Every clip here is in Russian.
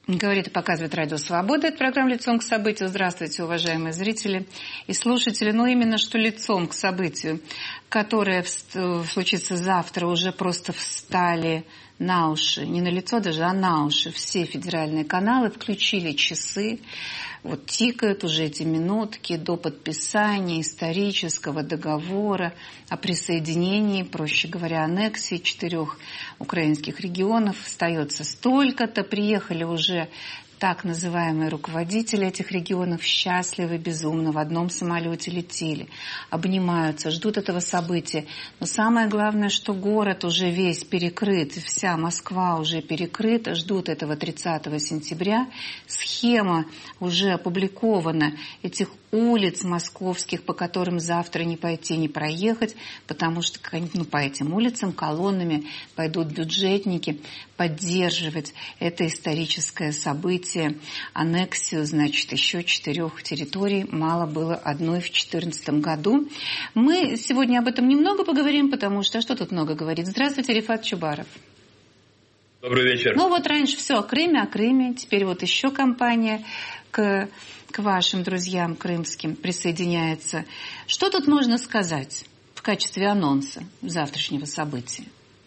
Говорит и показывает Радио Свобода. Это программа «Лицом к событию». Здравствуйте, уважаемые зрители и слушатели. Но именно что лицом к событию, которое случится завтра, уже просто встали на уши. Не на лицо даже, а на уши. Все федеральные каналы включили часы. Вот тикают уже эти минутки до подписания исторического договора о присоединении, проще говоря, аннексии 4 украинских регионов. Остается столько-то. Приехали уже так называемые руководители этих регионов, счастливы, безумно, в одном самолете летели, обнимаются, ждут этого события. Но самое главное, что город уже весь перекрыт, вся Москва уже перекрыта, ждут этого 30 сентября. Схема уже опубликована этих улиц московских, по которым завтра не пойти, не проехать, потому что по этим улицам колоннами пойдут бюджетники поддерживать это историческое событие, аннексию, значит, еще 4 территорий, мало было одной в 2014 году. Мы сегодня об этом немного поговорим, потому что что тут много говорить. Здравствуйте, Рифат Чубаров. Добрый вечер. Ну вот раньше все о Крыме, теперь вот еще компания к вашим друзьям крымским присоединяется. Что тут можно сказать в качестве анонса завтрашнего события?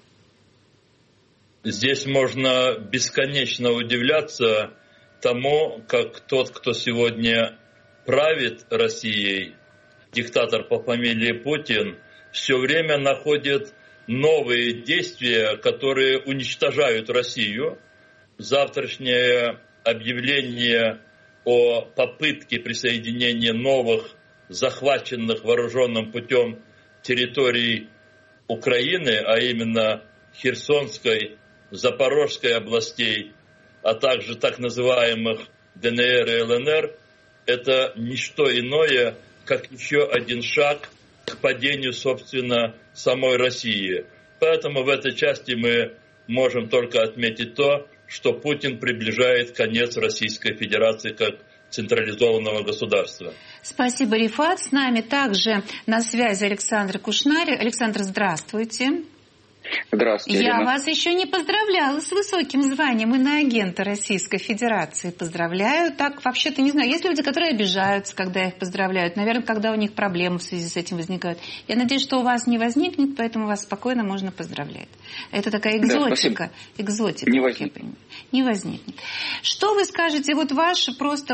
Здесь можно бесконечно удивляться тому, как тот, кто сегодня правит Россией, диктатор по фамилии Путин, все время находит новые действия, которые уничтожают Россию. Завтрашнее объявление о попытке присоединения новых захваченных вооруженным путем территорий Украины, а именно Херсонской, Запорожской областей, а также так называемых ДНР и ЛНР, это не что иное, как еще один шаг к падению, собственно, самой России. Поэтому в этой части мы можем только отметить то, что Путин приближает конец Российской Федерации как централизованного государства. Спасибо, Рифат. С нами также на связи Александр Кушнарь. Александр, здравствуйте. Здравствуйте, Я Ирина. вас еще не поздравляла с высоким званием иноагента Российской Федерации. Поздравляю. Так, вообще-то, не знаю, есть люди, которые обижаются, когда их поздравляют. Наверное, когда у них проблемы в связи с этим возникают. Я надеюсь, что у вас не возникнет, поэтому вас спокойно можно поздравлять. Это такая экзотика. Да, экзотика. Не возникнет. Не возникнет. Что вы скажете, вот ваше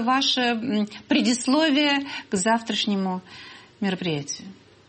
предисловие к завтрашнему мероприятию?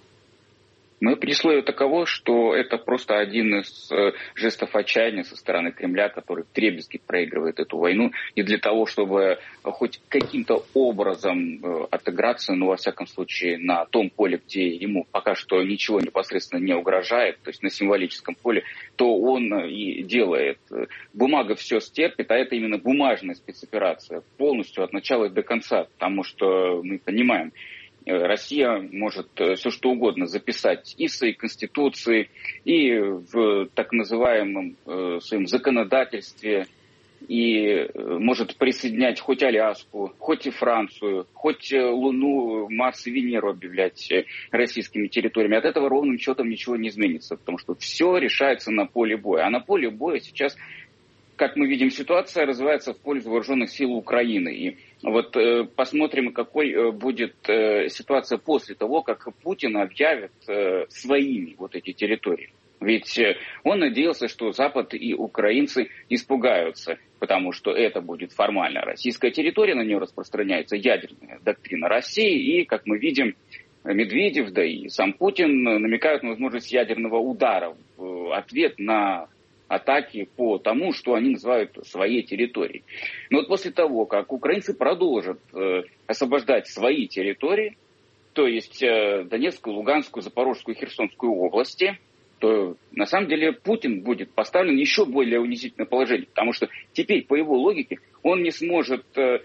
Мое предисловие таково, что это просто один из жестов отчаяния со стороны Кремля, который вдребезги проигрывает эту войну. И для того, чтобы хоть каким-то образом отыграться, ну, во всяком случае, на том поле, где ему пока что ничего непосредственно не угрожает, то есть на символическом поле, то он и делает. Бумага все стерпит, а это именно бумажная спецоперация полностью от начала и до конца, потому что мы понимаем, Россия может все что угодно записать и в своей конституции, и в так называемом своем законодательстве, и может присоединять хоть Аляску, хоть и Францию, хоть Луну, Марс и Венеру объявлять российскими территориями. От этого ровным счетом ничего не изменится, потому что все решается на поле боя. А на поле боя сейчас, как мы видим, ситуация развивается в пользу вооруженных сил Украины. И вот посмотрим, какой будет ситуация после того, как Путин объявит своими вот эти территории. Ведь он надеялся, что Запад и украинцы испугаются, потому что это будет формально российская территория, на нее распространяется ядерная доктрина России. И, как мы видим, Медведев, да и сам Путин намекают на возможность ядерного удара в ответ на атаки по тому, что они называют своей территорией. Но вот после того, как украинцы продолжат освобождать свои территории, то есть Донецкую, Луганскую, Запорожскую, Херсонскую области, то на самом деле Путин будет поставлен в еще более унизительное положение, потому что теперь, по его логике, он не сможет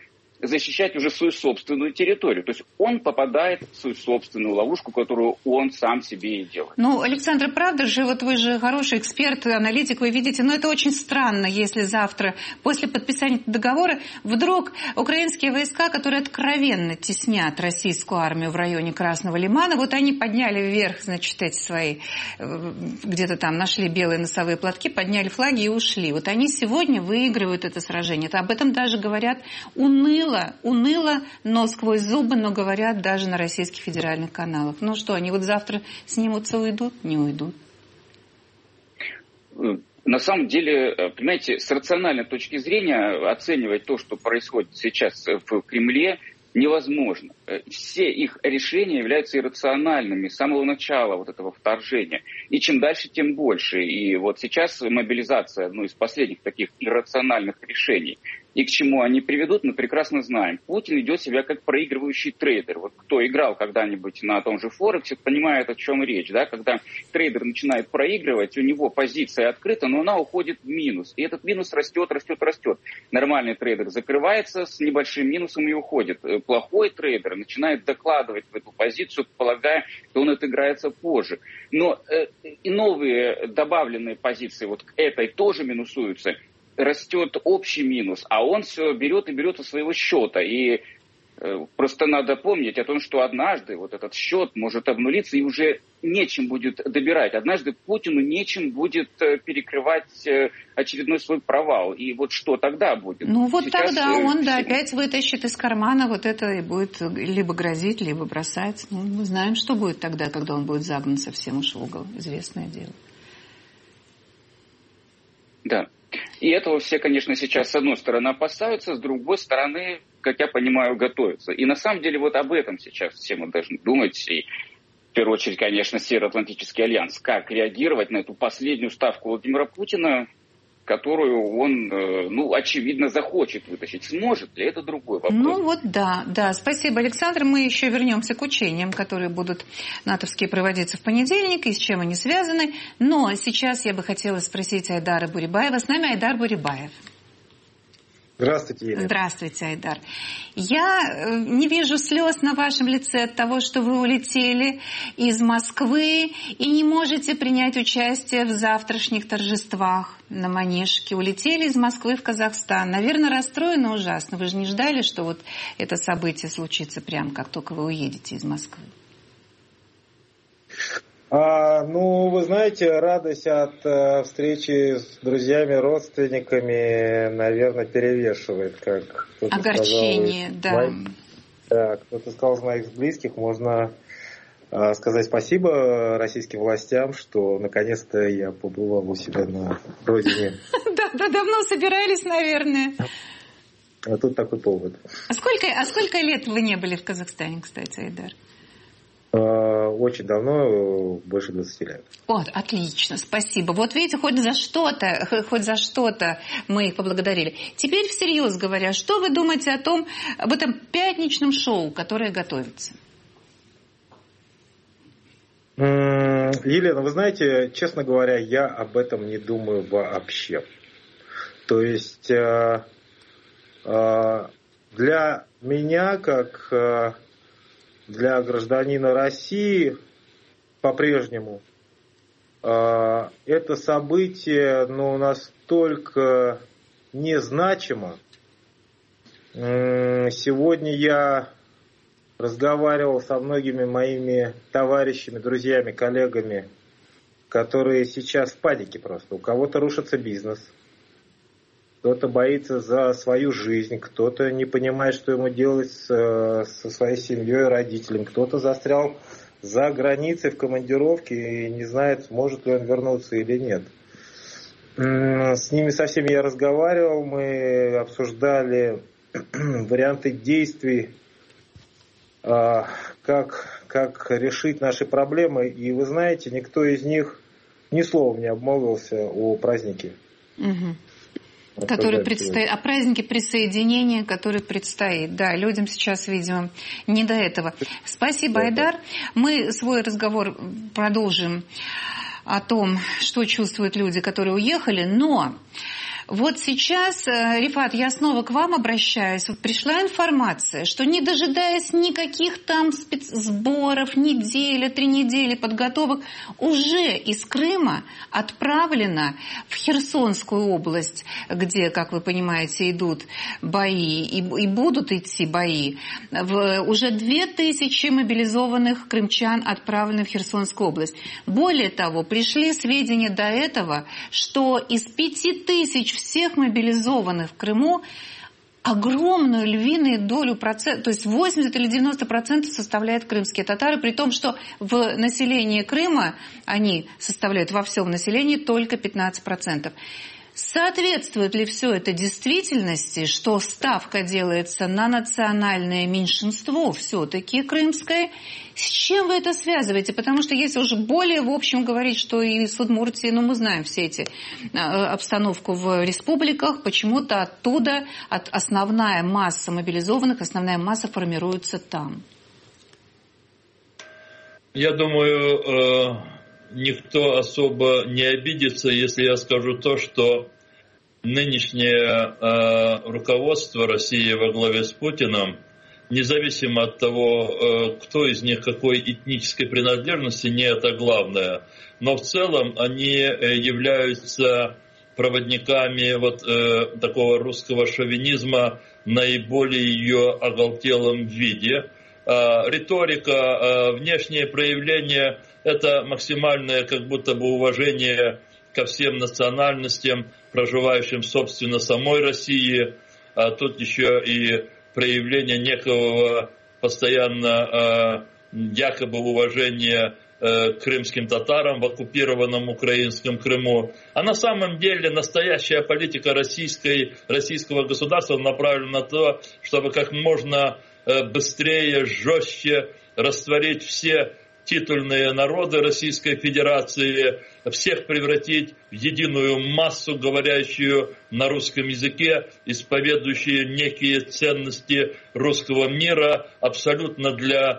защищать уже свою собственную территорию. То есть он попадает в свою собственную ловушку, которую он сам себе и делает. Ну, Александр, правда же, вот вы же хороший эксперт, аналитик, вы видите, но это очень странно, если завтра, после подписания договора, вдруг украинские войска, которые откровенно теснят российскую армию в районе Красного Лимана, вот они подняли вверх, значит, эти свои, где-то там нашли белые носовые платки, подняли флаги и ушли. Вот они сегодня выигрывают это сражение. Об этом даже говорят уныло, но сквозь зубы, но говорят даже на российских федеральных каналах. Ну что, они вот завтра снимутся, уйдут? Не уйдут. На самом деле, понимаете, с рациональной точки зрения оценивать то, что происходит сейчас в Кремле, невозможно. Все их решения являются иррациональными с самого начала вот этого вторжения. И чем дальше, тем больше. И вот сейчас мобилизация одно из последних таких иррациональных решений. И к чему они приведут, мы прекрасно знаем. Путин ведет себя как проигрывающий трейдер. Вот кто играл когда-нибудь на том же Форексе, понимает, о чем речь. Да? Когда трейдер начинает проигрывать, у него позиция открыта, но она уходит в минус. И этот минус растет. Нормальный трейдер закрывается с небольшим минусом и уходит. Плохой трейдер начинает докладывать в эту позицию, полагая, что он отыграется позже. Но и новые добавленные позиции вот к этой тоже минусуются. Растет общий минус, а он все берет и берет со своего счета. И просто надо помнить о том, что однажды вот этот счет может обнулиться и уже нечем будет добирать. Однажды Путину нечем будет перекрывать очередной свой провал. И вот что тогда будет? Ну вот сейчас тогда он опять вытащит из кармана вот это и будет либо грозить, либо бросать. Ну, мы знаем, что будет тогда, когда он будет загнан совсем уж в угол. Известное дело. Да. И этого все, конечно, сейчас с одной стороны опасаются, с другой стороны, как я понимаю, готовятся. И на самом деле вот об этом сейчас все мы должны думать. И в первую очередь, конечно, Североатлантический альянс. Как реагировать на эту последнюю ставку Владимира Путина, которую он, очевидно, захочет вытащить. Сможет ли? Это другой вопрос. Ну вот да. Спасибо, Александр. Мы еще вернемся к учениям, которые будут натовские проводиться в понедельник, и с чем они связаны. Но сейчас я бы хотела спросить Айдара Бурибаева. С нами Айдар Бурибаев. Здравствуйте, Елена. Здравствуйте, Айдар. Я не вижу слез на вашем лице от того, что вы улетели из Москвы и не можете принять участие в завтрашних торжествах на Манежке. Улетели из Москвы в Казахстан. Наверное, расстроены ужасно. Вы же не ждали, что вот это событие случится прямо как только вы уедете из Москвы? Вы знаете, радость от встречи с друзьями, родственниками, наверное, перевешивает, как кто-то огорчение, сказал, кто-то сказал из моих близких. Можно сказать спасибо российским властям, что наконец-то я побывал у себя на родине. Да, давно собирались, наверное. А тут такой повод. А сколько лет вы не были в Казахстане, кстати, Айдар? Очень давно, больше 20 лет. Вот, отлично, спасибо. Вот видите, хоть за что-то мы их поблагодарили. Теперь всерьез говоря, что вы думаете об этом пятничном шоу, которое готовится? Елена, вы знаете, честно говоря, я об этом не думаю вообще. То есть для меня, как для гражданина России, по-прежнему это событие настолько незначимо. Сегодня я разговаривал со многими моими товарищами, друзьями, коллегами, которые сейчас в панике просто. У кого-то рушится бизнес, кто-то боится за свою жизнь, кто-то не понимает, что ему делать со своей семьей и родителями, кто-то застрял за границей в командировке и не знает, сможет ли он вернуться или нет. С ними со всеми я разговаривал, мы обсуждали варианты действий, как решить наши проблемы. И вы знаете, никто из них ни словом не обмолвился о празднике. Который предстоит, о празднике присоединения, который предстоит. Да, людям сейчас, видимо, не до этого. Спасибо, Айдар. Мы свой разговор продолжим о том, что чувствуют люди, которые уехали, но Вот сейчас, Рифат, я снова к вам обращаюсь. Вот пришла информация, что не дожидаясь никаких там спецсборов, недели, 3 недели подготовок, уже из Крыма отправлено в Херсонскую область, где, как вы понимаете, идут бои и будут идти бои. Уже 2000 мобилизованных крымчан отправлены в Херсонскую область. Более того, пришли сведения до этого, что из 5000 всех мобилизованных в Крыму огромную львиную долю процентов, то есть 80 или 90% составляют крымские татары, при том, что в населении Крыма они составляют во всем населении только 15%. Соответствует ли все это действительности, что ставка делается на национальное меньшинство, все-таки крымское? С чем вы это связываете? Потому что если уже более в общем говорить, что и с Удмуртией, мы знаем все эти обстановку в республиках, почему-то оттуда основная масса мобилизованных, основная масса формируется там. Я думаю, никто особо не обидится, если я скажу то, что нынешнее руководство России во главе с Путиным, независимо от того, кто из них какой этнической принадлежности, не это главное. Но в целом они являются проводниками такого русского шовинизма в наиболее ее оголтелом виде. Риторика, внешние проявления – это максимальное как будто бы уважение ко всем национальностям, проживающим, собственно, самой России. А тут еще и проявление некого постоянно якобы уважения к крымским татарам в оккупированном украинском Крыму. А на самом деле настоящая политика российского государства направлена на то, чтобы как можно быстрее, жестче растворить все титульные народы Российской Федерации, всех превратить в единую массу, говорящую на русском языке, исповедующие некие ценности русского мира, абсолютно для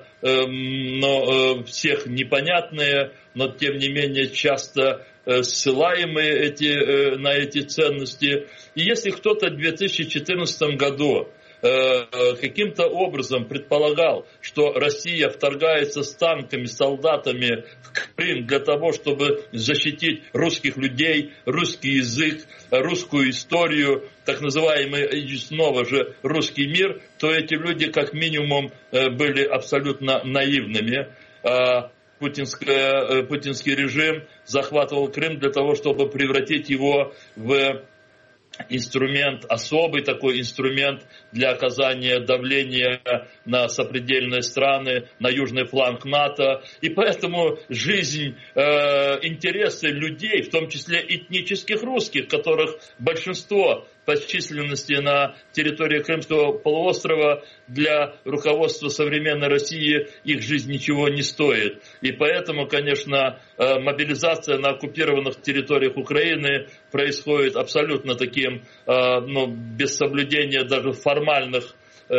всех непонятные, но тем не менее часто ссылаемые на эти ценности. И если кто-то в 2014 году каким-то образом предполагал, что Россия вторгается с танками, солдатами в Крым для того, чтобы защитить русских людей, русский язык, русскую историю, так называемый снова же русский мир, то эти люди как минимум были абсолютно наивными. Путинский режим захватывал Крым для того, чтобы превратить его в инструмент, особый такой инструмент для оказания давления на сопредельные страны, на южный фланг НАТО. И поэтому жизнь, интересы людей, в том числе этнических русских, которых большинство по численности на территории Крымского полуострова, для руководства современной России их жизнь ничего не стоит. И поэтому, конечно, мобилизация на оккупированных территориях Украины происходит абсолютно таким, без соблюдения даже формальных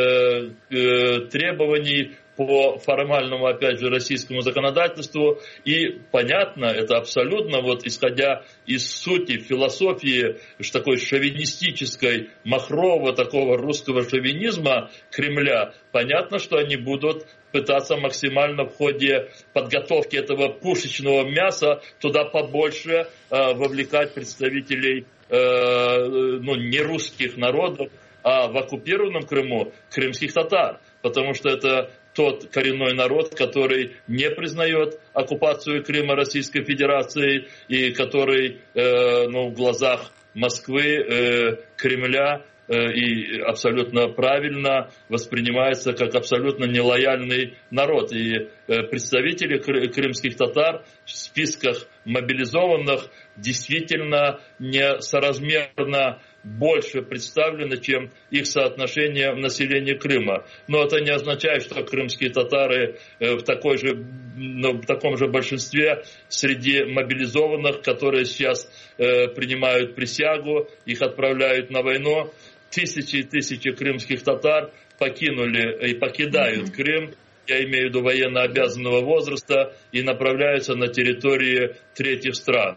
требований по формальному, опять же, российскому законодательству. И понятно, это абсолютно, исходя из сути, философии, такой шовинистической, махрового такого русского шовинизма Кремля, понятно, что они будут пытаться максимально в ходе подготовки этого пушечного мяса туда побольше вовлекать представителей не русских народов, а в оккупированном Крыму крымских татар, потому что это тот коренной народ, который не признает оккупацию Крыма Российской Федерацией и который в глазах Москвы, Кремля и абсолютно правильно воспринимается как абсолютно нелояльный народ. И представители крымских татар в списках мобилизованных действительно несоразмерно больше представлены, чем их соотношение в населении Крыма. Но это не означает, что крымские татары в таком же большинстве среди мобилизованных, которые сейчас принимают присягу, их отправляют на войну. Тысячи и тысячи крымских татар покинули и покидают Крым, я имею в виду военно обязанного возраста, и направляются на территории третьих стран.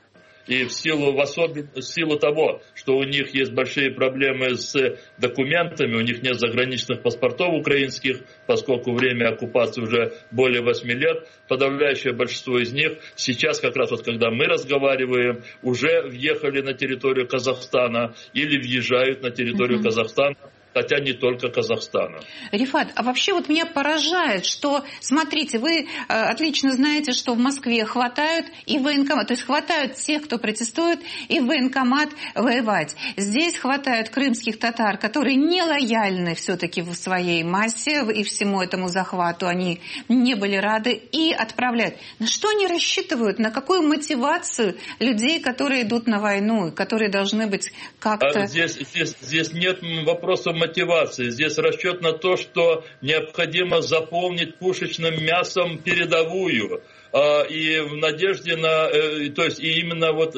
И в силу того, что у них есть большие проблемы с документами, у них нет заграничных паспортов украинских, поскольку время оккупации уже более 8 лет, подавляющее большинство из них сейчас, как раз вот когда мы разговариваем, уже въехали на территорию Казахстана или въезжают на территорию Казахстана. Хотя не только Казахстана. Рифат, а вообще вот меня поражает, что, смотрите, вы отлично знаете, что в Москве хватают и военкомат, то есть хватают тех, кто протестует, и в военкомат воевать. Здесь хватают крымских татар, которые не лояльны все-таки в своей массе, и всему этому захвату они не были рады, и отправляют. На что они рассчитывают? На какую мотивацию людей, которые идут на войну, которые должны быть как-то... Здесь нет вопроса мотивации. Здесь расчет на то, что необходимо заполнить пушечным мясом передовую. И в надежде на... То есть и именно вот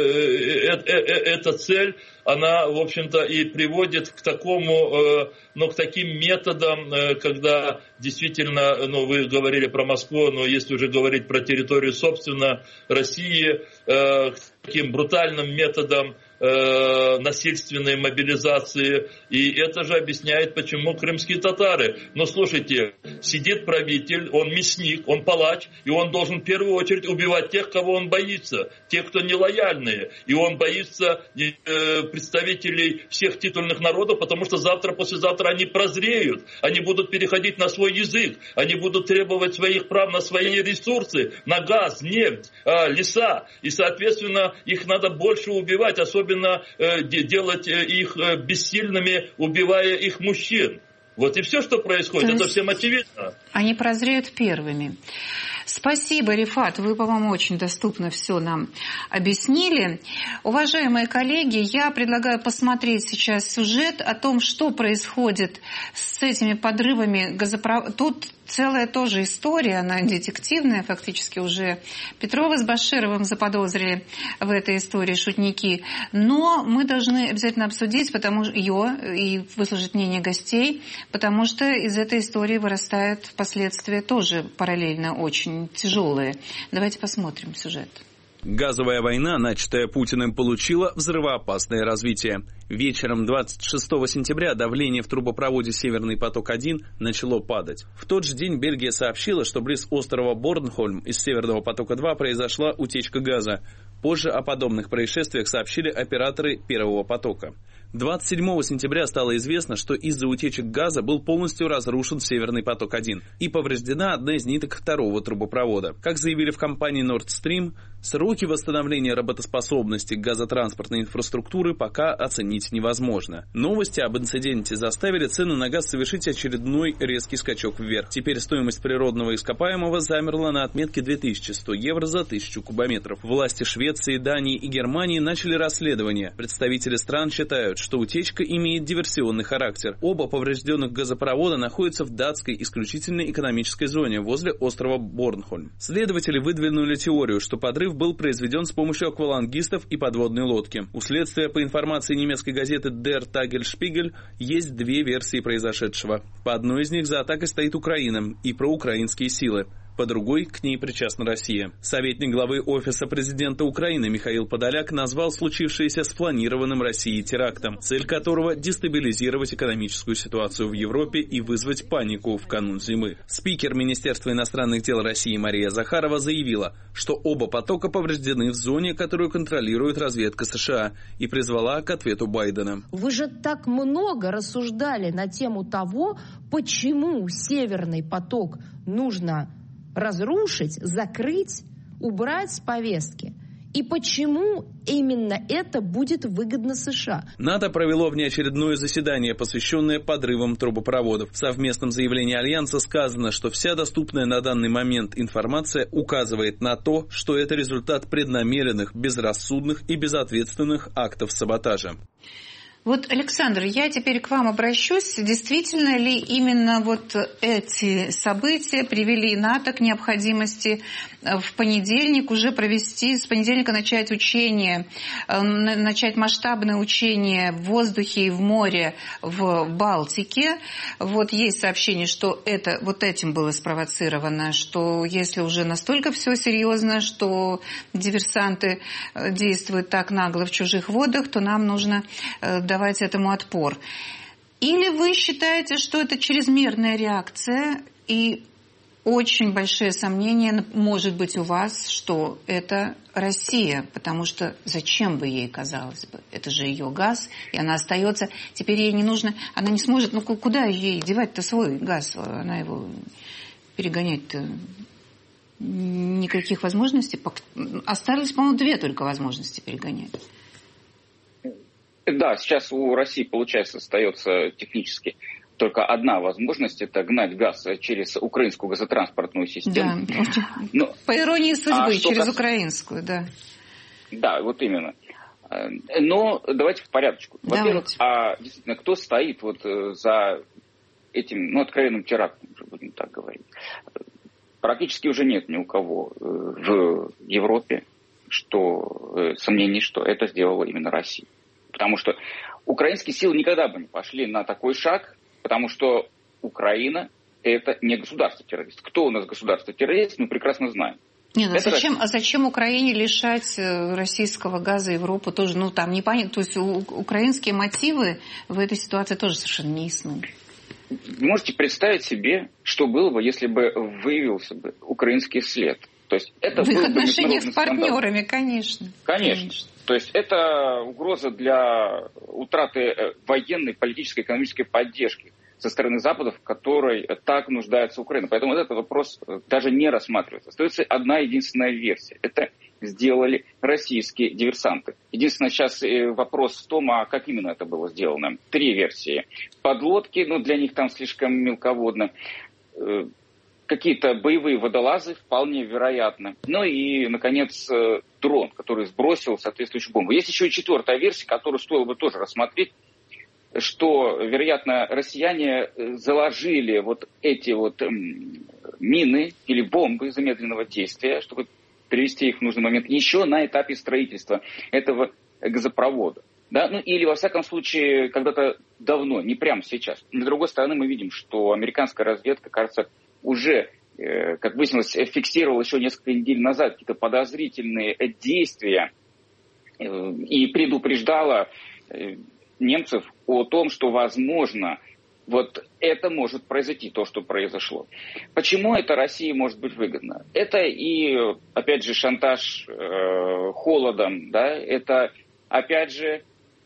эта цель, она, в общем-то, и приводит к такому, к таким методам, когда действительно, вы говорили про Москву, но если уже говорить про территорию, собственно, России, к таким брутальным методам насильственной мобилизации. И это же объясняет, почему крымские татары. Но слушайте, сидит правитель, он мясник, он палач, и он должен в первую очередь убивать тех, кого он боится, тех, кто нелояльные. И он боится представителей всех титульных народов, потому что завтра-послезавтра они прозреют, они будут переходить на свой язык, они будут требовать своих прав на свои ресурсы, на газ, нефть, леса. И, соответственно, их надо больше убивать, особенно делать их бессильными, убивая их мужчин. Вот и все, что происходит, это всем очевидно. Они прозреют первыми. Спасибо, Рифат, вы, по-моему, очень доступно все нам объяснили. Уважаемые коллеги, я предлагаю посмотреть сейчас сюжет о том, что происходит с этими подрывами газопроводов. Тут целая тоже история, она детективная, фактически уже Петрова с Башировым заподозрили в этой истории шутники. Но мы должны обязательно обсудить ее и выслушать мнение гостей, потому что из этой истории вырастают последствия тоже параллельно очень тяжелые. Давайте посмотрим сюжет. Газовая война, начатая Путиным, получила взрывоопасное развитие. Вечером 26 сентября давление в трубопроводе «Северный поток-1» начало падать. В тот же день Бельгия сообщила, что близ острова Борнхольм из «Северного потока-2» произошла утечка газа. Позже о подобных происшествиях сообщили операторы «Первого потока». 27 сентября стало известно, что из-за утечек газа был полностью разрушен «Северный поток-1» и повреждена одна из ниток второго трубопровода. Как заявили в компании Nord Stream, сроки восстановления работоспособности газотранспортной инфраструктуры пока оценить невозможно. Новости об инциденте заставили цены на газ совершить очередной резкий скачок вверх. Теперь стоимость природного ископаемого замерла на отметке 2100 евро за 1000 кубометров. Власти Швеции, Дании и Германии начали расследование. Представители стран считают, что утечка имеет диверсионный характер. Оба поврежденных газопровода находятся в датской исключительной экономической зоне возле острова Борнхольм. Следователи выдвинули теорию, что подрыв был произведен с помощью аквалангистов и подводной лодки. У следствия, по информации немецкой газеты Der Tagesspiegel, есть две версии произошедшего. По одной из них за атакой стоит Украина и проукраинские силы. По другой, к ней причастна Россия. Советник главы Офиса президента Украины Михаил Подоляк назвал случившееся спланированным Россией терактом, цель которого – дестабилизировать экономическую ситуацию в Европе и вызвать панику в канун зимы. Спикер Министерства иностранных дел России Мария Захарова заявила, что оба потока повреждены в зоне, которую контролирует разведка США, и призвала к ответу Байдена. Вы же так много рассуждали на тему того, почему Северный поток нужно разрушить, закрыть, убрать с повестки. И почему именно это будет выгодно США? НАТО провело внеочередное заседание, посвященное подрывам трубопроводов. В совместном заявлении Альянса сказано, что вся доступная на данный момент информация указывает на то, что это результат преднамеренных, безрассудных и безответственных актов саботажа. Вот, Александр, я теперь к вам обращусь. Действительно ли именно вот эти события привели НАТО к необходимости в понедельник уже провести, с понедельника начать учение, начать масштабное учение в воздухе и в море в Балтике? Вот есть сообщение, что это вот этим было спровоцировано, что если уже настолько все серьезно, что диверсанты действуют так нагло в чужих водах, то нам нужно давать этому отпор. Или вы считаете, что это чрезмерная реакция, и очень большие сомнения, может быть, у вас, что это Россия, потому что зачем бы ей, казалось бы, это же ее газ, и она остается, теперь ей не нужно, она не сможет, ну куда ей девать-то свой газ, она его перегонять-то никаких возможностей, остались, по-моему, 2 только возможности перегонять. Да, сейчас у России, получается, остается технически только одна возможность – это гнать газ через украинскую газотранспортную систему. Да, по иронии судьбы, через украинскую, да. Да, вот именно. Но давайте в порядочку. Во-первых, действительно, кто стоит вот за этим, откровенным терактом, будем так говорить? Практически уже нет ни у кого в Европе сомнений, что это сделала именно Россия. Потому что украинские силы никогда бы не пошли на такой шаг, потому что Украина – это не государство-террорист. Кто у нас государство-террорист, мы прекрасно знаем. Нет, зачем Украине лишать российского газа Европу тоже? Там непонятно. То есть украинские мотивы в этой ситуации тоже совершенно не ясны. Вы можете представить себе, что было бы, если бы выявился бы украинский след? То есть это в их отношениях с партнерами, конечно. То есть это угроза для утраты военной, политической, экономической поддержки со стороны Запада, в которой так нуждается Украина. Поэтому этот вопрос даже не рассматривается. Остается одна единственная версия. Это сделали российские диверсанты. Единственное, сейчас вопрос в том, а как именно это было сделано. 3 версии. Подлодки, для них там слишком мелководно. Какие-то боевые водолазы, вполне вероятно. И, наконец, дрон, который сбросил соответствующую бомбу. Есть еще и 4-я версия, которую стоило бы тоже рассмотреть, что, вероятно, россияне заложили вот эти мины или бомбы замедленного действия, чтобы привести их в нужный момент еще на этапе строительства этого газопровода. Да? Или, во всяком случае, когда-то давно, не прямо сейчас. С другой стороны, мы видим, что американская разведка, кажется, уже, как выяснилось, фиксировала еще несколько недель назад какие-то подозрительные действия и предупреждала немцев о том, что, возможно, это может произойти, то, что произошло. Почему это России может быть выгодно? Это и, опять же, шантаж холодом, да? Это, опять же,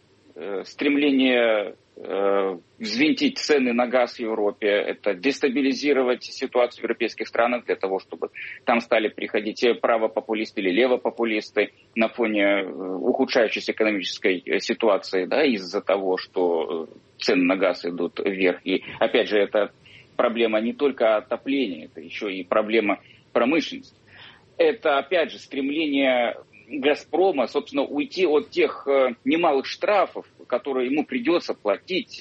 стремление взвинтить цены на газ в Европе, это дестабилизировать ситуацию в европейских странах для того, чтобы там стали приходить правопопулисты или левопопулисты на фоне ухудшающейся экономической ситуации, да, из-за того, что цены на газ идут вверх. И опять же, это проблема не только отопления, это еще и проблема промышленности. Это опять же стремление «Газпрома», собственно, уйти от тех немалых штрафов, которые ему придется платить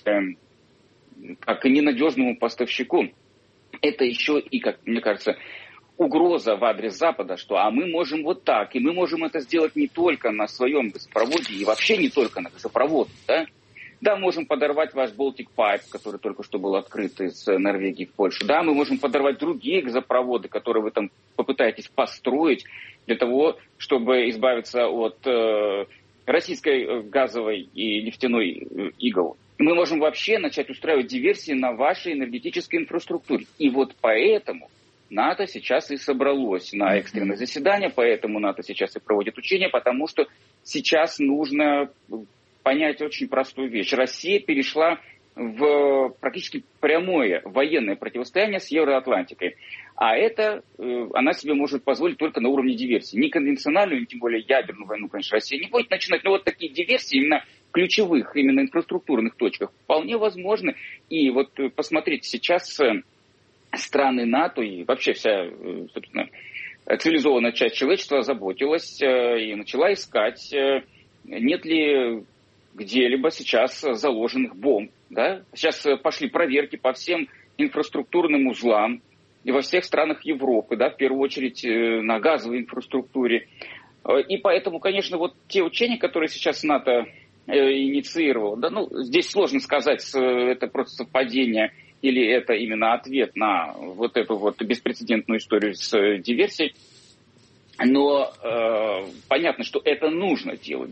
как ненадежному поставщику. Это еще и, как мне кажется, угроза в адрес Запада, что мы можем вот так, и мы можем это сделать не только на своем газопроводе, и вообще не только на газопроводе, да? Да, можем подорвать ваш Baltic Pipe, который только что был открыт из Норвегии в Польшу. Да, мы можем подорвать другие газопроводы, которые вы там попытаетесь построить для того, чтобы избавиться от российской газовой и нефтяной игл. Мы можем вообще начать устраивать диверсии на вашей энергетической инфраструктуре. И поэтому НАТО сейчас и собралось на экстренное заседание, поэтому НАТО сейчас и проводит учения, потому что сейчас нужно понять очень простую вещь. Россия перешла в практически прямое военное противостояние с Евроатлантикой. А это она себе может позволить только на уровне диверсии. Не конвенциональную, не тем более ядерную войну, конечно, Россия не будет начинать. Но такие диверсии именно в ключевых, именно инфраструктурных точках вполне возможны. И посмотрите, сейчас страны НАТО и вообще вся, собственно, цивилизованная часть человечества озаботилась и начала искать, нет ли где-либо сейчас заложенных бомб. Да? Сейчас пошли проверки по всем инфраструктурным узлам и во всех странах Европы, да, в первую очередь на газовой инфраструктуре. И поэтому, конечно, вот те учения, которые сейчас НАТО инициировал, да, ну, здесь сложно сказать, это просто совпадение или это именно ответ на вот эту вот беспрецедентную историю с диверсией. Но понятно, что это нужно делать.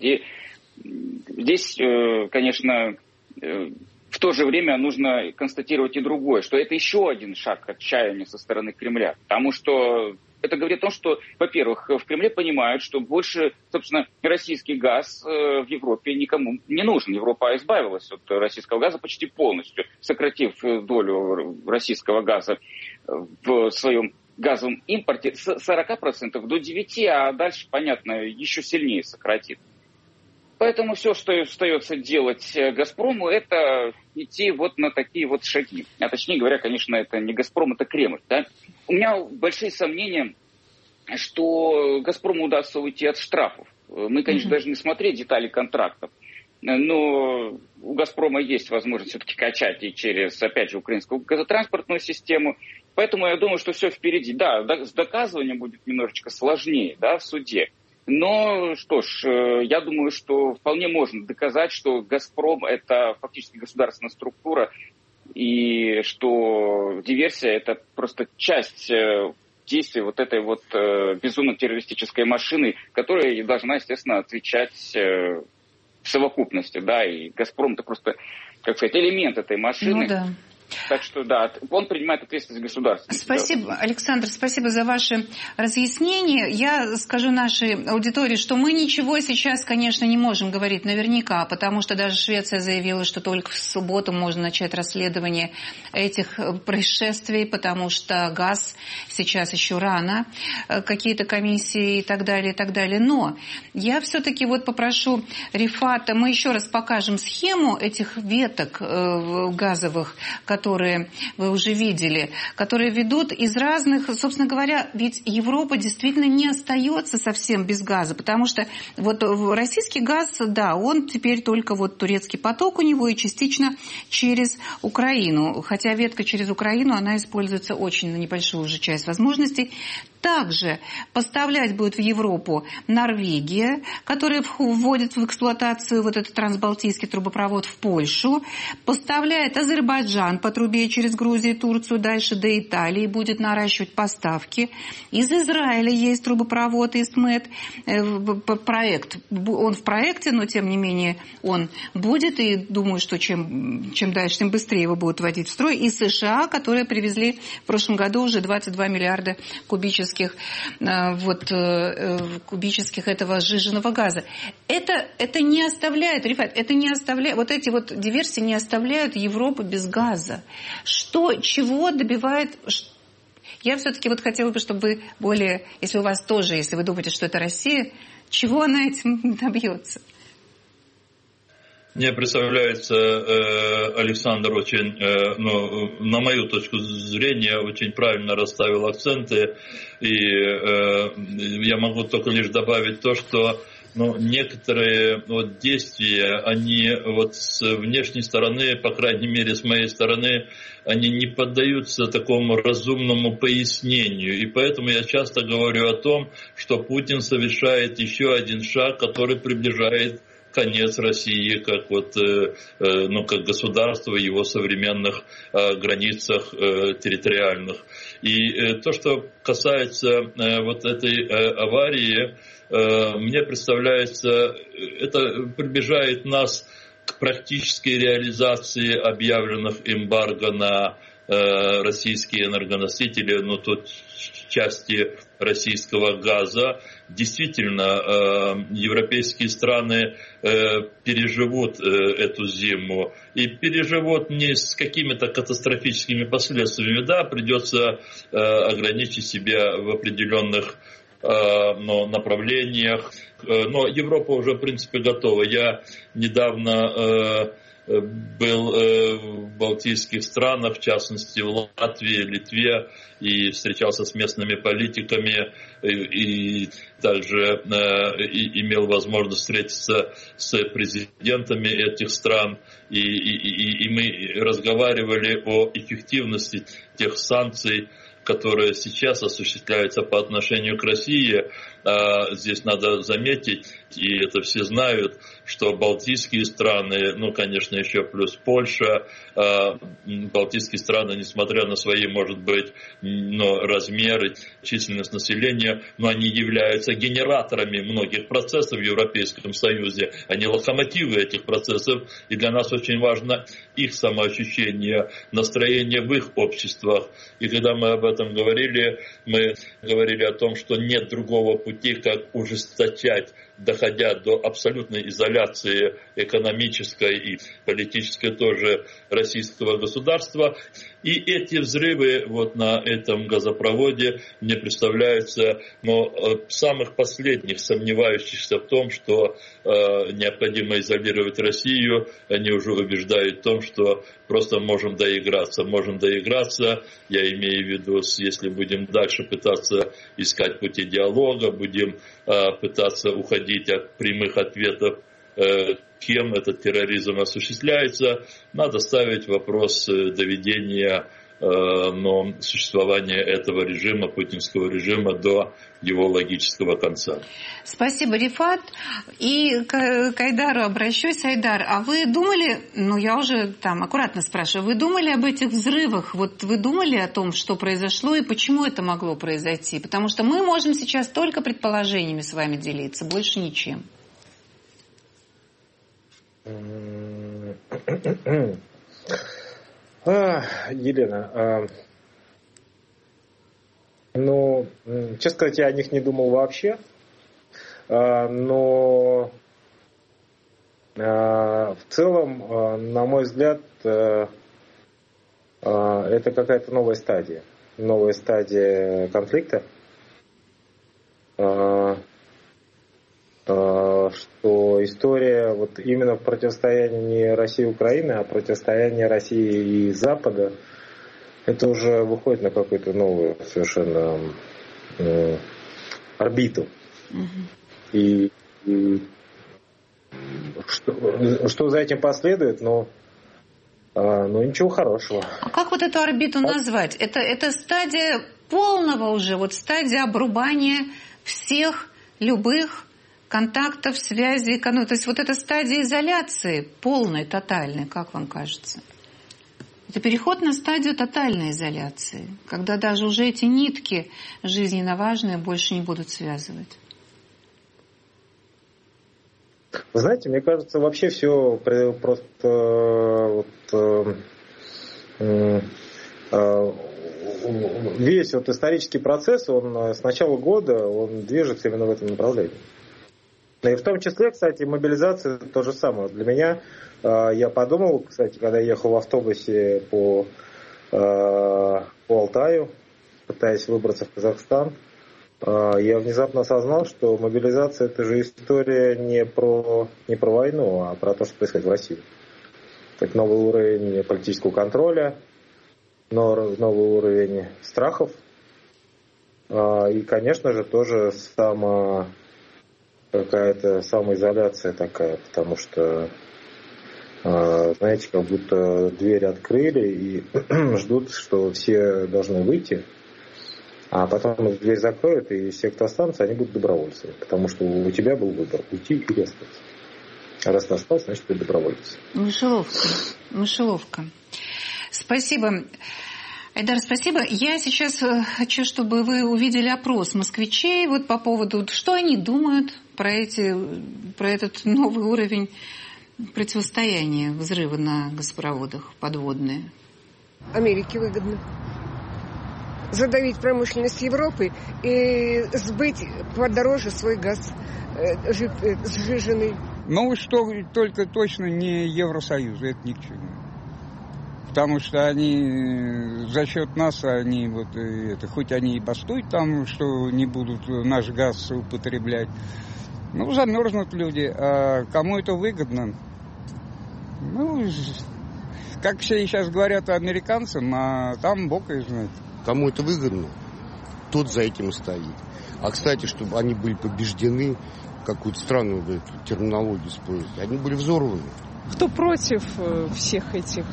Здесь, конечно, в то же время нужно констатировать и другое, что это еще один шаг отчаяния со стороны Кремля. Потому что это говорит о том, что, во-первых, в Кремле понимают, что больше, собственно, российский газ в Европе никому не нужен. Европа избавилась от российского газа почти полностью, сократив долю российского газа в своем газовом импорте с 40% до 9%, а дальше, понятно, еще сильнее сократит. Поэтому все, что остается делать «Газпрому», это идти вот на такие вот шаги. А точнее говоря, конечно, это не «Газпром», это Кремль. Да? У меня большие сомнения, что «Газпрому» удастся уйти от штрафов. Мы, конечно, даже не смотрели детали контрактов. Но у «Газпрома» есть возможность все-таки качать и через, опять же, украинскую газотранспортную систему. Поэтому я думаю, что все впереди. Да, с доказыванием будет немножечко сложнее, да, в суде. Но, что ж, я думаю, что вполне можно доказать, что «Газпром» — это фактически государственная структура, и что диверсия — это просто часть действий вот этой вот безумно-террористической машины, которая должна, естественно, отвечать в совокупности, да, и «Газпром» — это просто, как сказать, элемент этой машины. Ну да. Так что, да, он принимает ответственность государства. Спасибо, Александр, спасибо за ваши разъяснения. Я скажу нашей аудитории, что мы ничего сейчас, конечно, не можем говорить наверняка, потому что даже Швеция заявила, что только в субботу можно начать расследование этих происшествий, потому что газ сейчас еще рано, какие-то комиссии и так далее, и так далее. Но я все-таки вот попрошу Рифата, мы еще раз покажем схему этих веток газовых, которые вы уже видели, которые ведут из разных, собственно говоря, ведь Европа действительно не остается совсем без газа, потому что вот российский газ, да, он теперь только вот турецкий поток у него и частично через Украину, хотя ветка через Украину, она используется очень на небольшую уже часть возможностей. Также поставлять будет в Европу Норвегия, которая вводит в эксплуатацию вот этот трансбалтийский трубопровод в Польшу, поставляет Азербайджан по трубе через Грузию и Турцию дальше до Италии, будет наращивать поставки. Из Израиля есть трубопровод Истмед, проект. Он в проекте, но тем не менее он будет, и думаю, что чем дальше, тем быстрее его будут вводить в строй. И США, которые привезли в прошлом году уже 22 миллиарда кубических этого сжиженного газа. Это не оставляет, Рифат, это не оставляет, вот эти вот диверсии не оставляют Европу без газа. Чего добивает... Я все-таки вот хотела бы, чтобы вы более, если у вас тоже, если вы думаете, что это Россия, чего она этим добьется? Мне представляется, Александр очень, на мою точку зрения, очень правильно расставил акценты. И я могу только лишь добавить то, что некоторые вот действия, они вот с внешней стороны, по крайней мере с моей стороны, они не поддаются такому разумному пояснению. И поэтому я часто говорю о том, что Путин совершает еще один шаг, который приближает конец России как государства в его современных границах территориальных. И то, что касается вот этой аварии, мне представляется, это приближает нас к практической реализации объявленных эмбарго на российские энергоносители, тут части российского газа. Действительно, европейские страны переживут эту зиму и переживут не с какими-то катастрофическими последствиями. Да, придется ограничить себя в определенных направлениях. Но Европа уже, в принципе, готова. Я недавно был в балтийских странах, в частности в Латвии, Литве, и встречался с местными политиками, и также имел возможность встретиться с президентами этих стран, и мы разговаривали о эффективности тех санкций, которые сейчас осуществляются по отношению к России. Здесь надо заметить, и это все знают, что балтийские страны, конечно, еще плюс Польша, балтийские страны, несмотря на свои, может быть, размеры, численность населения, но они являются генераторами многих процессов в Европейском Союзе. Они локомотивы этих процессов, и для нас очень важно их самоощущение, настроение в их обществах. И когда мы об этом говорили, мы говорили о том, что нет другого пути, как ужесточать, доходя до абсолютной изоляции экономической и политической тоже российского государства. И эти взрывы на этом газопроводе мне представляются самых последних, сомневающихся в том, что необходимо изолировать Россию. Они уже убеждают в том, что просто можем доиграться. Я имею в виду, если будем дальше пытаться искать пути диалога, будем пытаться уходить от прямых ответов, кем этот терроризм осуществляется, надо ставить вопрос доведения существования этого режима, путинского режима, до его логического конца. Спасибо, Рифат. И к Айдару обращусь. Айдар, а вы думали, я уже аккуратно спрашиваю, вы думали об этих взрывах? Вы думали о том, что произошло и почему это могло произойти? Потому что мы можем сейчас только предположениями с вами делиться, больше ничем. Елена, честно сказать, я о них не думал вообще, но в целом, на мой взгляд, это какая-то новая стадия конфликта, что история именно в противостоянии не России и Украины, а противостояние России и Запада, это уже выходит на какую-то новую совершенно орбиту. И что за этим последует, ничего хорошего. А как эту орбиту назвать? Это стадия полного уже, стадия обрубания всех любых контактов, связей, то есть эта стадия изоляции полной, тотальной, как вам кажется? Это переход на стадию тотальной изоляции, когда даже уже эти нитки жизненно важные больше не будут связывать. Вы знаете, мне кажется, вообще все просто весь исторический процесс, он с начала года, он движется именно в этом направлении. И в том числе, кстати, мобилизация то же самое. Для меня, я подумал, кстати, когда я ехал в автобусе по Алтаю, пытаясь выбраться в Казахстан, я внезапно осознал, что мобилизация — это же история не про войну, а про то, что происходит в России. Это новый уровень политического контроля, новый уровень страхов. И, конечно же, тоже какая-то самоизоляция такая, потому что, знаете, как будто дверь открыли и ждут, что все должны выйти, а потом дверь закроют, и все, кто останутся, они будут добровольцами, потому что у тебя был выбор — уйти или остаться. А раз ты остался, значит, ты доброволец. Мышеловка. Спасибо. Айдар, спасибо. Я сейчас хочу, чтобы вы увидели опрос москвичей по поводу, что они думают про этот новый уровень противостояния взрыва на газопроводах подводные. Америке выгодно задавить промышленность Европы и сбыть подороже свой газ сжиженный. Что только точно не Евросоюзу, это ни к чему. Потому что они за счет нас, хоть они и постуют там, что не будут наш газ употреблять, замерзнут люди. А кому это выгодно? Ну, как все сейчас говорят американцам, а там бог их знает. Кому это выгодно, тот за этим стоит. А, кстати, чтобы они были побеждены, какую-то странную терминологию использовать, они были взорваны. Кто против всех этих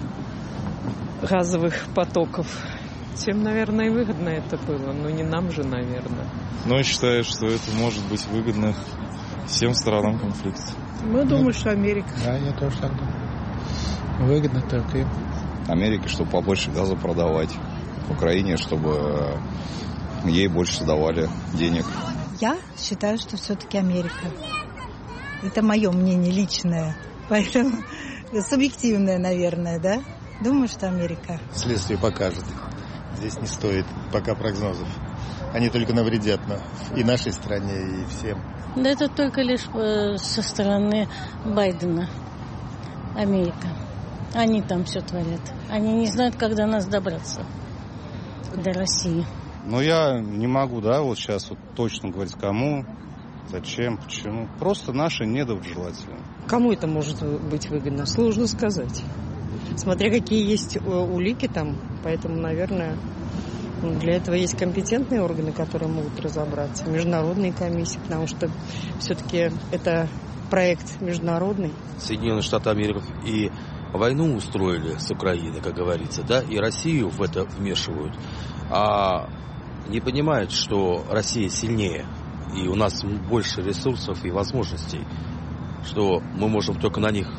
газовых потоков? Тем, наверное, и выгодно это было, но не нам же, наверное. Но я считаю, что это может быть выгодно всем сторонам конфликта. Мы думаем, что Америка. Да, я тоже так думаю. Выгодно только им. Америке, чтобы побольше газа продавать. Украине, чтобы ей больше давали денег. Я считаю, что все-таки Америка. Это мое мнение личное. Поэтому субъективное, наверное, да? Думаю, что Америка. Следствие покажет. Здесь не стоит пока прогнозов. Они только навредят и нашей стране, и всем. Да это только лишь со стороны Байдена. Америка. Они там все творят. Они не знают, как до нас добраться. До России. Но я не могу, вот сейчас точно говорить, кому, зачем, почему. Просто наши недоброжелатели. Кому это может быть выгодно? Сложно сказать. Смотря какие есть улики там. Поэтому, наверное, для этого есть компетентные органы, которые могут разобраться. Международные комиссии, потому что все-таки это проект международный. Соединенные Штаты Америки и войну устроили с Украиной, как говорится, и Россию в это вмешивают. А не понимают, что Россия сильнее, и у нас больше ресурсов и возможностей, что мы можем только на них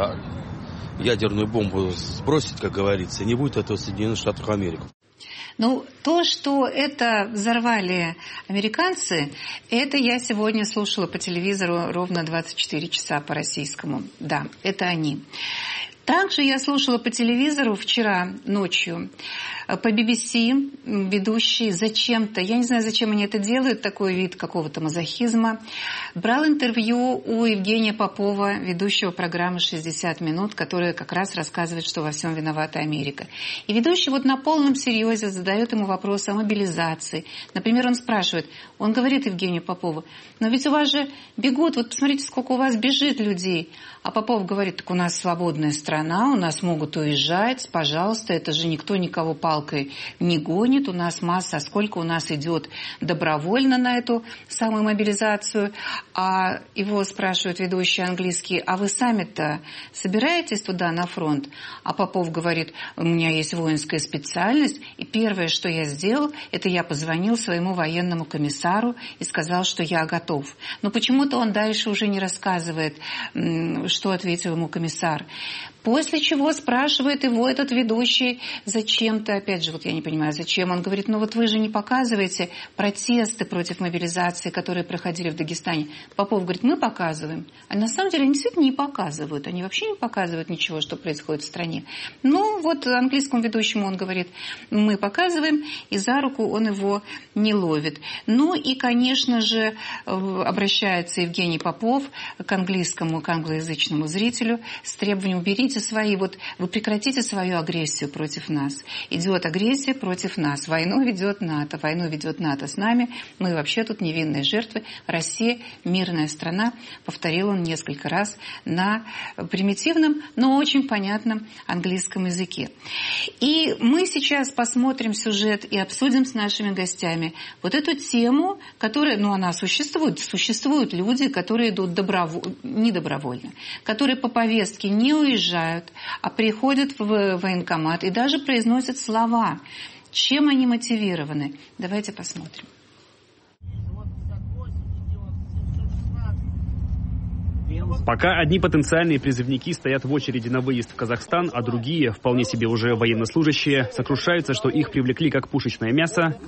ядерную бомбу сбросить, как говорится, и не будет этого Соединенных Штатов Америки. Ну, то, что это взорвали американцы, это я сегодня слушала по телевизору ровно 24 часа по российскому. Да, это они. Также я слушала по телевизору вчера ночью по BBC ведущий зачем-то, я не знаю, зачем они это делают, такой вид какого-то мазохизма, брал интервью у Евгения Попова, ведущего программы «60 минут», которая как раз рассказывает, что во всем виновата Америка. И ведущий на полном серьезе задает ему вопрос о мобилизации. Например, он спрашивает, он говорит Евгению Попову, но ведь у вас же бегут, посмотрите, сколько у вас бежит людей. А Попов говорит, так у нас свободная страна, у нас могут уезжать, пожалуйста, это же никто никого палкой не гонит, у нас масса, сколько у нас идет добровольно на эту самую мобилизацию. А его спрашивают ведущий английский, а вы сами-то собираетесь туда на фронт? А Попов говорит, у меня есть воинская специальность, и первое, что я сделал, это я позвонил своему военному комиссару и сказал, что я готов. Но почему-то он дальше уже не рассказывает, что ответил ему комиссар. После чего спрашивает его этот ведущий зачем-то, опять же, я не понимаю, зачем. Он говорит, вы же не показываете протесты против мобилизации, которые проходили в Дагестане. Попов говорит, мы показываем. А на самом деле они действительно не показывают. Они вообще не показывают ничего, что происходит в стране. Английскому ведущему он говорит, мы показываем, и за руку он его не ловит. И, конечно же, обращается Евгений Попов к англоязычному зрителю с требованием, уберите вы прекратите свою агрессию против нас. Идет агрессия против нас. Войну ведет НАТО с нами. Мы вообще тут невинные жертвы. Россия мирная страна, повторил он несколько раз на примитивном, но очень понятном английском языке. И мы сейчас посмотрим сюжет и обсудим с нашими гостями эту тему, которая, она существует. Существуют люди, которые идут недобровольно, которые по повестке не уезжают, а приходят в военкомат и даже произносят слова. Чем они мотивированы? Давайте посмотрим. Пока одни потенциальные призывники стоят в очереди на выезд в Казахстан, а другие, вполне себе уже военнослужащие, сокрушаются, что их привлекли как пушечное мясо.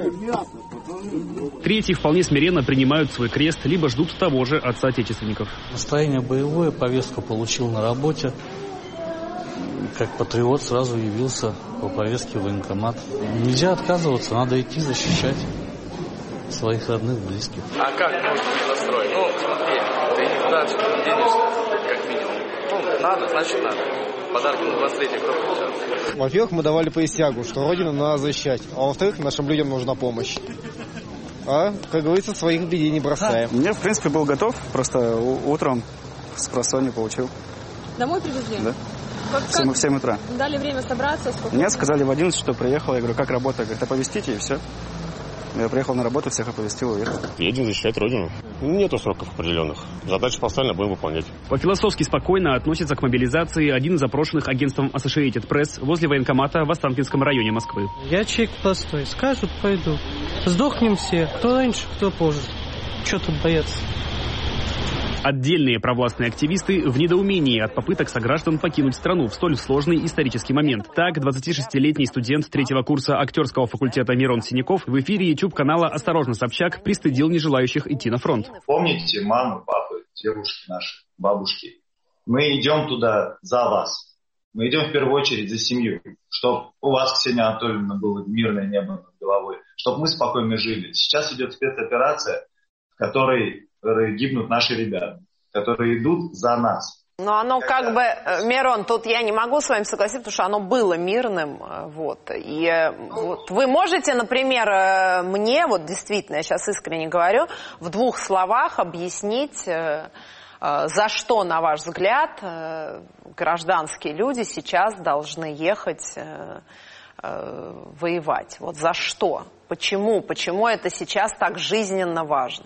Третьи вполне смиренно принимают свой крест, либо ждут того же от соотечественников. Настроение боевое, повестку получил на работе. Как патриот сразу явился по повестке в военкомат. Нельзя отказываться, надо идти защищать своих родных, близких. А как можно не настроить? Смотри, ты никуда не денешься, как минимум. Надо, значит надо. Подарки на 23-й кто получал? Во-первых, мы давали присягу, что Родину надо защищать. А во-вторых, нашим людям нужна помощь. Как говорится, своих в беде не бросаем. Я, в принципе, был готов. Просто утром с просонья получил. Домой привезли? Да. В 7 утра. Дали время собраться? Сколько? Нет, сказали в 11, что приехал. Я говорю, как работа? Говорит, оповестите, и все. Я приехал на работу, всех оповестил, уехал. Едем защищать Родину. Нету сроков определенных. Задачи поставлены, будем выполнять. По-философски спокойно относится к мобилизации один из запрошенных агентством Associated Press возле военкомата в Останкинском районе Москвы. Я человек простой. Скажут, пойду. Сдохнем все. Кто раньше, кто позже. Чего тут бояться? Отдельные провластные активисты в недоумении от попыток сограждан покинуть страну в столь сложный исторический момент. Так, 26-летний студент 3-го курса актерского факультета Мирон Синяков в эфире YouTube-канала «Осторожно, Собчак» пристыдил нежелающих идти на фронт. Помните, мамы, папы, девушки наши, бабушки, мы идем туда за вас. Мы идем в первую очередь за семью. Чтобы у вас, Ксения Анатольевна, было мирное небо над головой. Чтобы мы спокойно жили. Сейчас идет спецоперация, в которой гибнут наши ребята, которые идут за нас. Но оно как бы, Мирон, тут я не могу с вами согласиться, потому что оно было мирным. Вот. И вот вы можете, например, мне, вот действительно, я сейчас искренне говорю, в 2 словах объяснить, за что, на ваш взгляд, гражданские люди сейчас должны ехать воевать? Вот за что? Почему? Почему это сейчас так жизненно важно?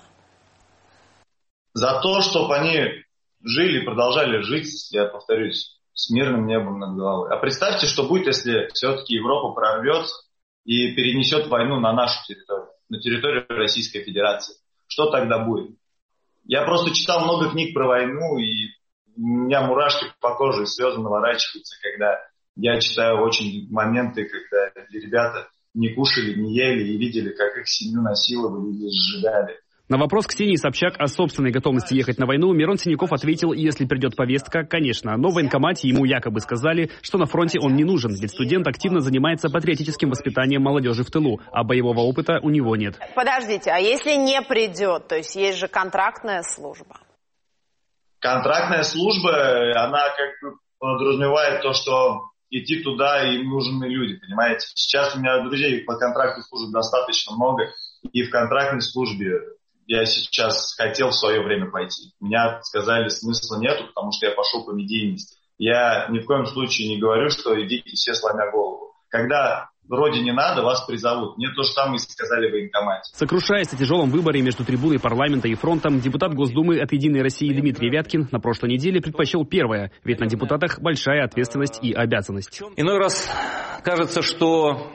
За то, чтобы они жили и продолжали жить, я повторюсь, с мирным небом над головой. А представьте, что будет, если все-таки Европа прорвется и перенесет войну на нашу территорию, на территорию Российской Федерации. Что тогда будет? Я просто читал много книг про войну, и у меня мурашки по коже и слезы наворачиваются, когда я читаю очень моменты, когда ребята не кушали, не ели и видели, как их семью насиловали или сжигали. На вопрос Ксении Собчак о собственной готовности ехать на войну Мирон Синяков ответил, если придет повестка, конечно. Но в военкомате ему якобы сказали, что на фронте он не нужен, ведь студент активно занимается патриотическим воспитанием молодежи в тылу, а боевого опыта у него нет. Подождите, а если не придет, то есть есть же контрактная служба? Контрактная служба, она как бы подразумевает то, что идти туда им нужны люди, понимаете? Сейчас у меня друзей по контрактной службе достаточно много, и в контрактной службе я сейчас хотел в свое время пойти. Меня сказали, смысла нету, потому что я пошел по медийности. Я ни в коем случае не говорю, что идите все сломя голову. Когда родине надо, вас призовут. Мне то же самое сказали в военкомате. Сокрушаясь о тяжелом выборе между трибуной парламента и фронтом, депутат Госдумы от «Единой России» Дмитрий Вяткин на прошлой неделе предпочел первое, ведь на депутатах большая ответственность и обязанность. Иной раз кажется, что,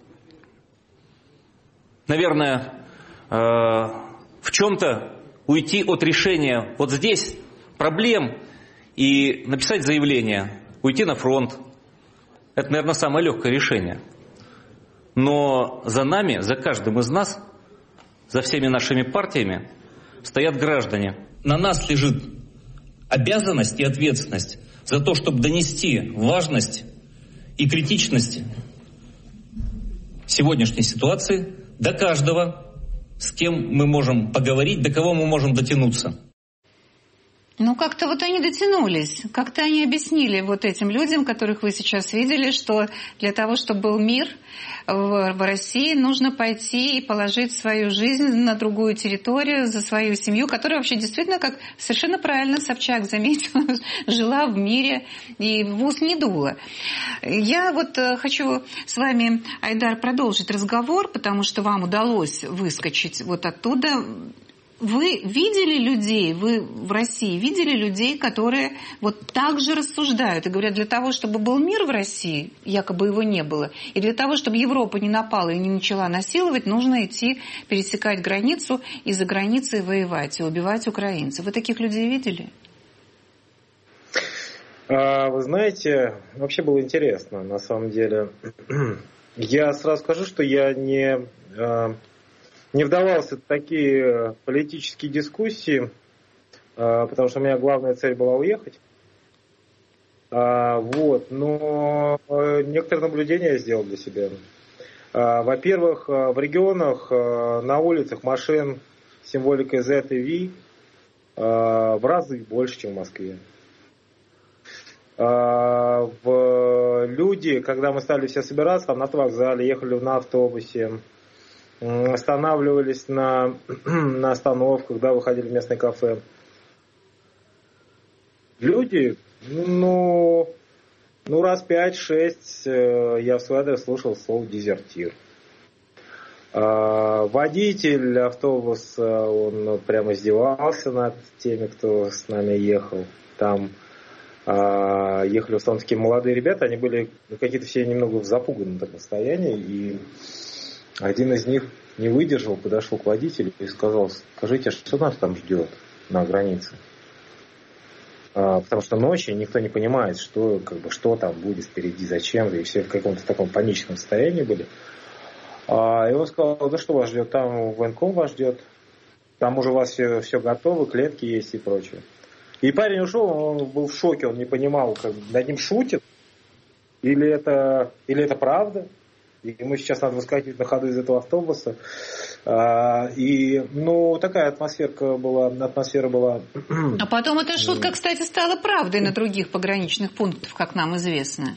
наверное, в чем-то уйти от решения вот здесь проблем и написать заявление, уйти на фронт. Это, наверное, самое легкое решение. Но за нами, за каждым из нас, за всеми нашими партиями стоят граждане. На нас лежит обязанность и ответственность за то, чтобы донести важность и критичность сегодняшней ситуации до каждого, с кем мы можем поговорить, до кого мы можем дотянуться. Ну, как-то вот они дотянулись. Как-то они объяснили вот этим людям, которых вы сейчас видели, что для того, чтобы был мир в России, нужно пойти и положить свою жизнь на другую территорию, за свою семью, которая вообще действительно, как совершенно правильно Собчак заметила, жила в мире и в ус не дула. Я вот хочу с вами, Айдар, продолжить разговор, потому что вам удалось выскочить вот оттуда. Вы видели людей, вы в России видели людей, которые вот так же рассуждают и говорят, для того, чтобы был мир в России, якобы его не было, и для того, чтобы Европа не напала и не начала насиловать, нужно идти пересекать границу и за границей воевать и убивать украинцев. Вы таких людей видели? Вы знаете, вообще было интересно, на самом деле. Я сразу скажу, что я не вдавался в такие политические дискуссии, потому что у меня главная цель была уехать. Вот, но некоторые наблюдения я сделал для себя. Во-первых, в регионах на улицах машин с символикой Z и V в разы больше, чем в Москве. Люди, когда мы стали все собираться, там на автовокзале, ехали на автобусе, останавливались на остановках, да, выходили в местное кафе. Люди Ну, раз 5-6 я в свой адрес слушал слово «дезертир». Водитель автобуса, он прямо издевался над теми, кто с нами ехал. Там ехали в основном такие молодые ребята, они были какие-то все немного в запуганном таком состоянии, и один из них не выдержал, подошел к водителю и сказал: скажите, что нас там ждет на границе? Потому что ночью никто не понимает, что там будет впереди, зачем, и все в каком-то таком паническом состоянии были. И он сказал: да что вас ждет, там военком вас ждет, там уже у вас все готово, клетки есть и прочее. И парень ушел, он был в шоке, он не понимал, как над ним шутят, или это правда. И ему сейчас надо выскакивать на ходу из этого автобуса. И, такая атмосфера была. А потом эта шутка, кстати, стала правдой на других пограничных пунктах, как нам известно.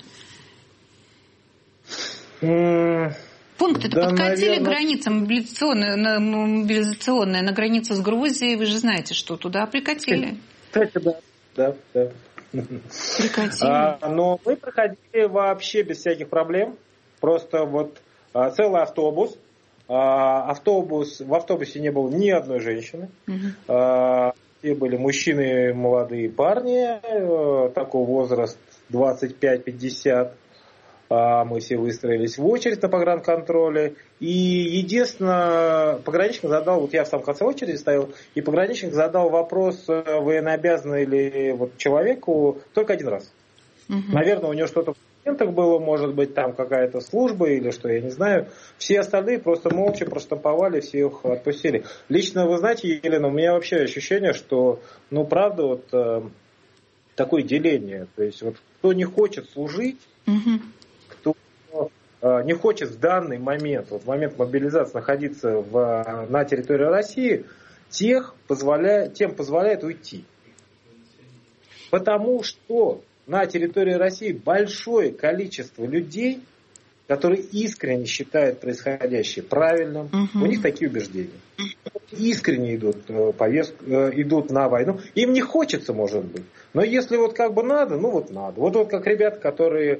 Пункты-то подкатили границы мобилизационные на границу с Грузией. Вы же знаете, что туда прикатили. Кстати, да. Прикатили. Но мы проходили вообще без всяких проблем. Просто целый автобус. В автобусе не было ни одной женщины. Все были мужчины, молодые парни, такой возраст 25-50. Мы все выстроились в очередь на погранконтроле. И единственное, пограничник задал, я в самом конце очереди стоял, и пограничник задал вопрос, военнообязанный ли человеку, только один раз. Наверное, у него что-то в документах было, может быть, там какая-то служба или что, я не знаю. Все остальные просто молча проштамповали, все их отпустили. Лично, вы знаете, Елена, у меня вообще ощущение, что, правда, такое деление. То есть, кто не хочет служить, кто не хочет в данный момент, в момент мобилизации находиться на территории России, тем позволяет уйти. Потому что на территории России большое количество людей, которые искренне считают происходящее правильным, у них такие убеждения. Искренне идут на войну. Им не хочется, может быть. Но если надо, надо. Вот как ребята, которые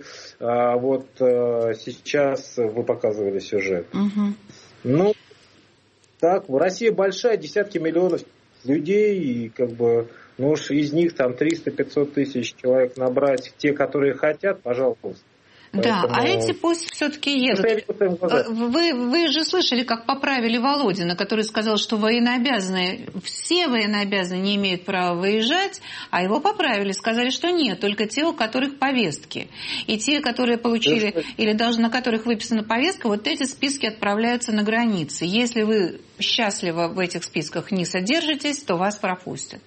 сейчас вы показывали сюжет. Россия большая, десятки миллионов людей, и из них там 300-500 тысяч человек набрать, те, которые хотят, пожалуйста. Да, а эти пусть все-таки едут. Вы же слышали, как поправили Володина, который сказал, что все военнообязанные не имеют права выезжать, а его поправили, сказали, что нет, только те, у которых повестки. И те, которые получили, или даже на которых выписана повестка, эти списки отправляются на границы. Если вы счастливо в этих списках не содержитесь, то вас пропустят.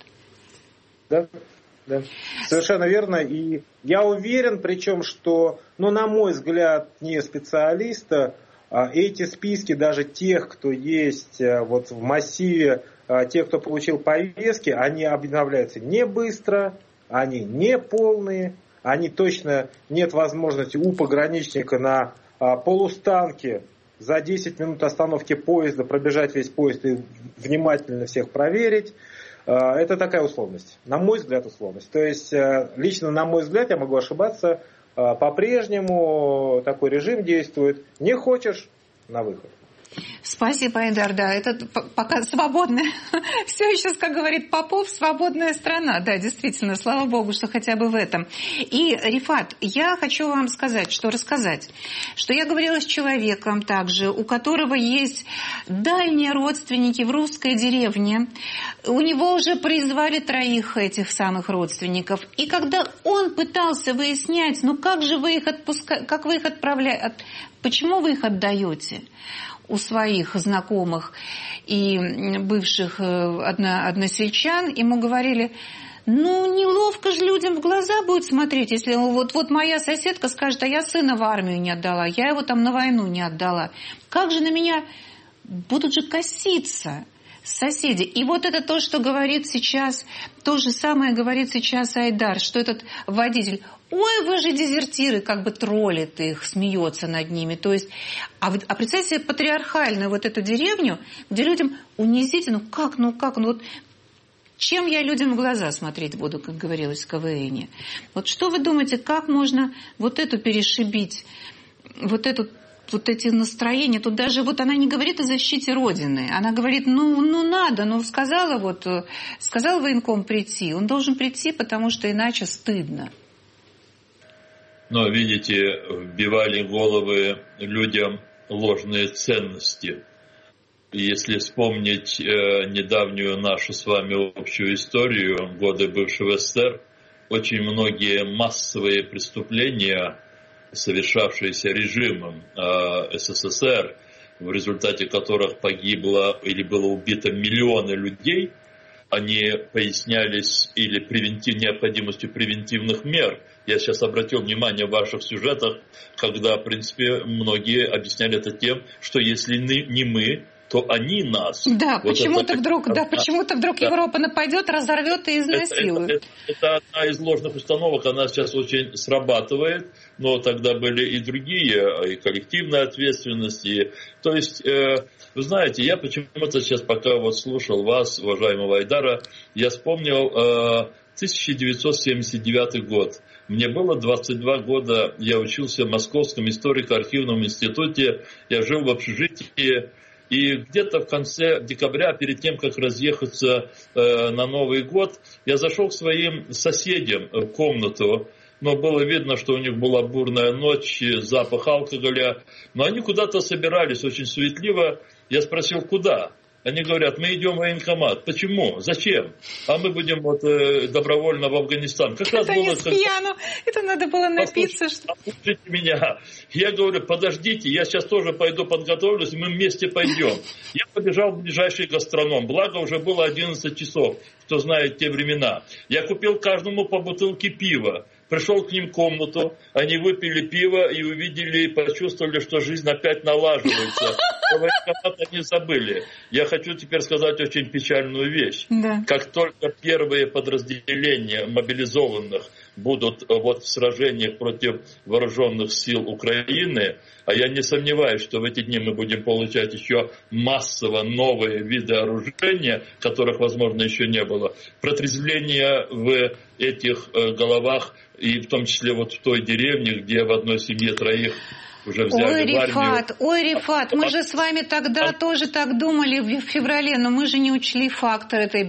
Да. Совершенно верно. И я уверен, причем, что, на мой взгляд, не специалиста, эти списки даже тех, кто есть в массиве, тех, кто получил повестки, они обновляются не быстро, они не полные, они точно нет возможности у пограничника на полустанке за 10 минут остановки поезда пробежать весь поезд и внимательно всех проверить. Это такая условность. На мой взгляд, условность. То есть, лично на мой взгляд, я могу ошибаться, по-прежнему такой режим действует. Не хочешь — на выход. Спасибо, Айдар, да, это пока свободная, все еще, как говорит Попов, свободная страна, да, действительно, слава богу, что хотя бы в этом. И, Рифат, я хочу вам рассказать, что я говорила с человеком также, у которого есть дальние родственники в русской деревне, у него уже призвали 3 этих самых родственников, и когда он пытался выяснять, как же вы их отпускаете, как вы их отправляете, почему вы их отдаете у своих знакомых и бывших односельчан, ему говорили: неловко же людям в глаза будет смотреть, если вот моя соседка скажет: а я сына в армию не отдала, я его там на войну не отдала. Как же на меня будут же коситься соседи. И это то, что говорит сейчас, то же самое говорит сейчас Айдар, что этот водитель: ой, вы же дезертиры, троллит их, смеется над ними. То есть, а представьте себе патриархальную эту деревню, где людям унизительно, Чем я людям в глаза смотреть буду, как говорилось в КВН? Вот что вы думаете, как можно вот эту перешибить, вот эти настроения? Тут даже вот она не говорит о защите Родины. Она говорит, надо, сказал военком прийти. Он должен прийти, потому что иначе стыдно. Но, видите, вбивали головы людям ложные ценности. Если вспомнить недавнюю нашу с вами общую историю, годы бывшего СССР, очень многие массовые преступления, совершавшиеся режимом СССР, в результате которых погибло или было убито миллионы людей, они пояснялись или необходимостью превентивных мер. Я сейчас обратил внимание в ваших сюжетах, когда, в принципе, многие объясняли это тем, что если не мы, то они нас. Да, вот почему-то вдруг Европа нападет, разорвет и изнасилует. Это одна из ложных установок, она сейчас очень срабатывает, но тогда были и другие, и коллективная ответственность. То есть, вы знаете, я почему-то сейчас, пока вот слушал вас, уважаемого Айдара, я вспомнил 1979 год. Мне было 22 года, я учился в Московском историко-архивном институте, я жил в общежитии. И где-то в конце декабря, перед тем, как разъехаться на Новый год, я зашел к своим соседям в комнату. Но было видно, что у них была бурная ночь, запах алкоголя. Но они куда-то собирались очень суетливо. Я спросил, куда? Они говорят, мы идем в военкомат. Почему? Зачем? А мы будем добровольно в Афганистан. Как раз было, с пьяну. Это надо было напиться. Послушайте меня. Я говорю, подождите, я сейчас тоже пойду подготовлюсь, мы вместе пойдем. Я побежал в ближайший гастроном. Благо уже было 11 часов, кто знает те времена. Я купил каждому по бутылке пива. Пришел к ним в комнату, они выпили пиво и увидели, и почувствовали, что жизнь опять налаживается. Военкомат они забыли. Я хочу теперь сказать очень печальную вещь. Да. Как только первые подразделения мобилизованных будут в сражениях против вооруженных сил Украины, а я не сомневаюсь, что в эти дни мы будем получать еще массово новые виды вооружения, которых, возможно, еще не было. Протрезвление в этих головах, и в том числе вот в той деревне, где в одной семье троих уже взяли в армию. Ой, Рифат, мы же с вами тогда тоже так думали в феврале, но мы же не учли фактор этой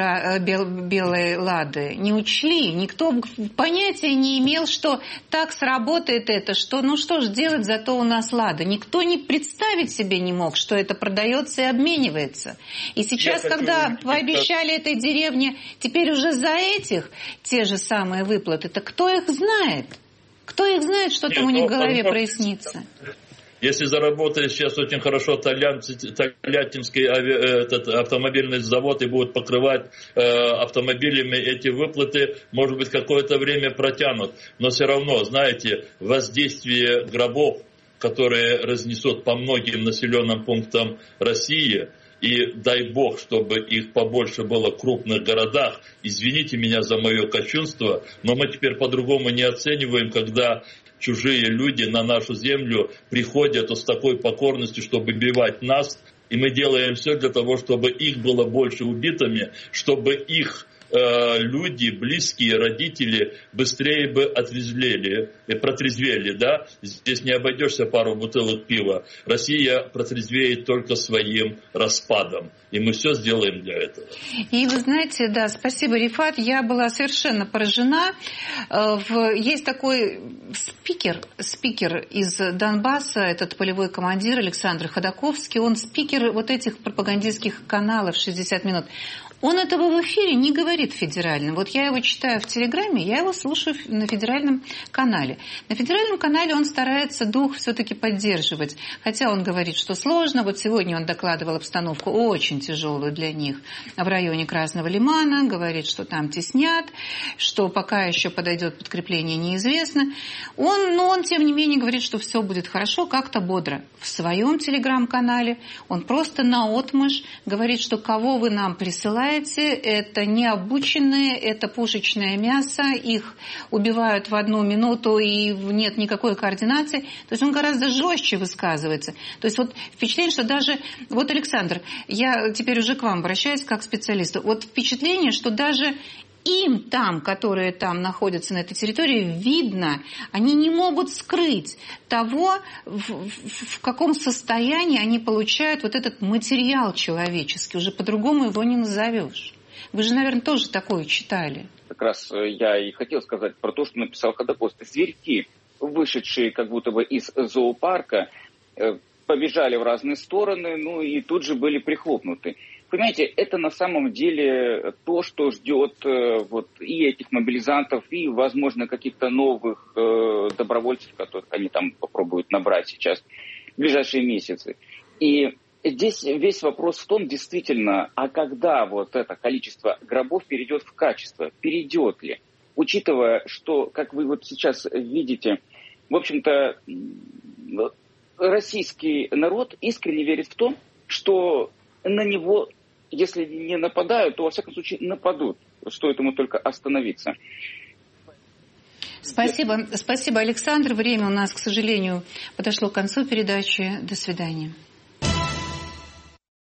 белой лады. Не учли. Никто понятия не имел, что так сработает это, что что ж делать, зато у нас лада. Никто не представить себе не мог, что это продается и обменивается. И сейчас, когда пообещали этой деревне, теперь уже за этих те же самые выплаты, то кто их знает? Кто их знает, что там у них в голове прояснится? Если заработает сейчас очень хорошо Тольяттинский автомобильный завод и будут покрывать автомобилями эти выплаты, может быть, какое-то время протянут. Но все равно, знаете, воздействие гробов, которые разнесут по многим населенным пунктам России, и дай бог, чтобы их побольше было в крупных городах. Извините меня за мое кощунство, но мы теперь по-другому не оцениваем, когда чужие люди на нашу землю приходят с такой покорностью, чтобы убивать нас. И мы делаем все для того, чтобы их было больше убитыми, чтобы их люди, близкие, родители быстрее бы протрезвели, да? Здесь не обойдешься пару бутылок пива. Россия протрезвеет только своим распадом. И мы все сделаем для этого. И вы знаете, да, спасибо, Рифат, я была совершенно поражена. Есть такой спикер из Донбасса, этот полевой командир Александр Ходаковский, он спикер вот этих пропагандистских каналов «60 минут». Он этого в эфире не говорит федеральным. Вот я его читаю в Телеграме, я его слушаю на федеральном канале. На федеральном канале он старается дух все-таки поддерживать. Хотя он говорит, что сложно. Вот сегодня он докладывал обстановку очень тяжелую для них в районе Красного Лимана. Говорит, что там теснят, что пока еще подойдет подкрепление, неизвестно. Он, тем не менее, говорит, что все будет хорошо, как-то бодро. В своем Телеграм-канале он просто наотмашь говорит, что кого вы нам присылаете, это необученные, это пушечное мясо, их убивают в 1 минуту, и и нет никакой координации. То есть он гораздо жестче высказывается. То есть вот впечатление, что даже... Вот, Александр, я теперь уже к вам обращаюсь как к специалисту. Вот впечатление, что даже им там, которые там находятся на этой территории, видно, они не могут скрыть того, в каком состоянии они получают вот этот материал человеческий. Уже по-другому его не назовешь. Вы же, наверное, тоже такое читали. Как раз я и хотел сказать про то, что написал Ходокост. Зверьки, вышедшие как будто бы из зоопарка, побежали в разные стороны, ну и тут же были прихлопнуты. Понимаете, это на самом деле то, что ждет вот и этих мобилизантов, и, возможно, каких-то новых добровольцев, которых они там попробуют набрать сейчас в ближайшие месяцы. И здесь весь вопрос в том, действительно, а когда вот это количество гробов перейдет в качество, перейдет ли? Учитывая, что, как вы вот сейчас видите, в общем-то, российский народ искренне верит в то, что на него, если не нападают, то, во всяком случае, нападут. Стоит ему только остановиться. Спасибо, Александр. Время у нас, к сожалению, подошло к концу передачи. До свидания.